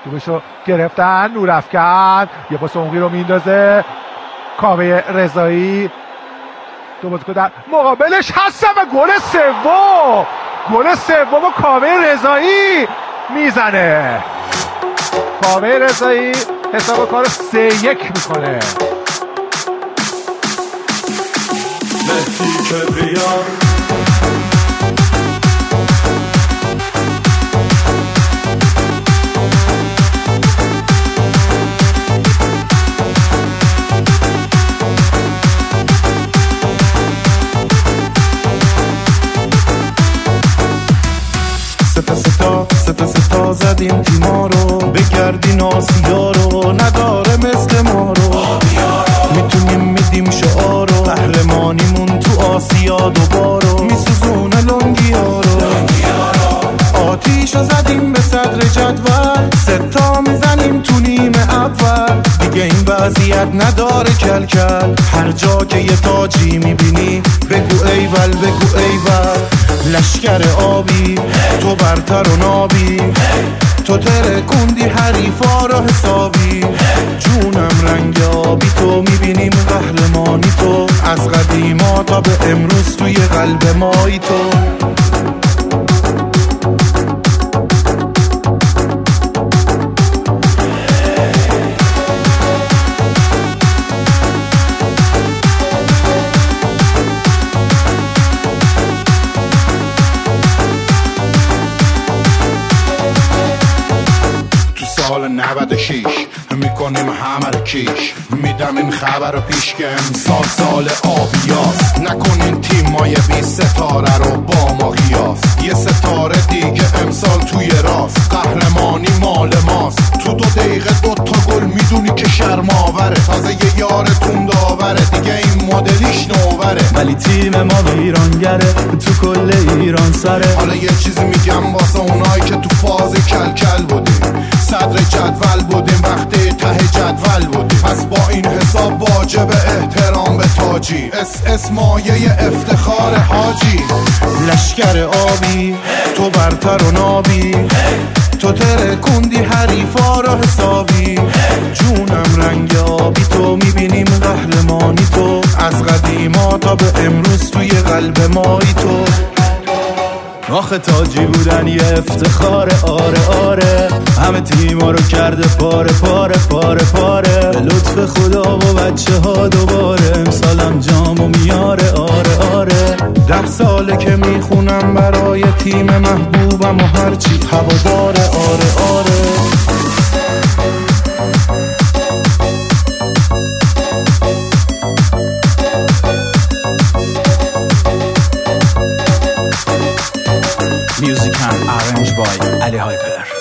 توبشو گرفتن، نورافکن یه پاس عمقی رو میندازه، کاوه رضایی دو بازیکن در مقابلش هستن و گل سوم کاوه رضایی میزنه. کاوه رضایی حساب کار 3-1 میکنه. مهدی کبریان ستا زدیم تیما رو، بگردین آسیا رو، نداره مثل ما رو، میتونیم میدیم شعار رو، قهرمانیمون تو آسیا دوبارو، میسوزونه لنگیا رو، آتیش رو زدیم به صدر جدول، ستا میزنیم تو نیمه اول، دیگه این وضعیت نداره کلکل، هر جا که یه تاجی میبینی بگو ایول بگو ایول. لشکر آبی تو برتر و نابی، تو ترکوندی حریفا رو حسابی، جونم رنگ آبی تو میبینیم قهرمانی تو، از قدیما تا به امروز توی قلب مایی تو. سال 96 میکنیم همه رو کیش، میدم این خبر رو پیش که امسال سال آبیاست، نکنین تیمای 20 ستاره رو با ما قیاس، یه ستاره دیگه امسال توی راست، قهرمانی مال ماست، تو 2 دقیقه 2 تا گل میدونی که شرماوره، تازه یه یارتون داوره، دیگه این مدلیش نوبره، ولی تیم ما ویرانگره تو کل ایران سره. حالا یه چیزی میگم واسه اونایی که تو فاز کلکل بودیم، صدر جدول بودیم وقتی ته جدول بودیم، پس با این حساب واجب احترام به تاجی، اس مایه افتخار حاجی. لشکر آبی تو برتر و نابی، تو ترکوندی حریفا رو حسابی، جونم رنگ آبی تو میبینیم قهرمانی تو، از قدیما تا به امروز توی قلب مایی تو. آخه تاجی بودن یه افتخاره، آره آره، همه تیما رو کرده پاره پاره پاره پاره، به لطف خدا و بچه ها دوباره امسالم جامو میاره، آره آره. 10 ساله که میخونم برای تیم محبوبم و هرچی هواداره، آره آره. Music and arranged by Ali Hyper.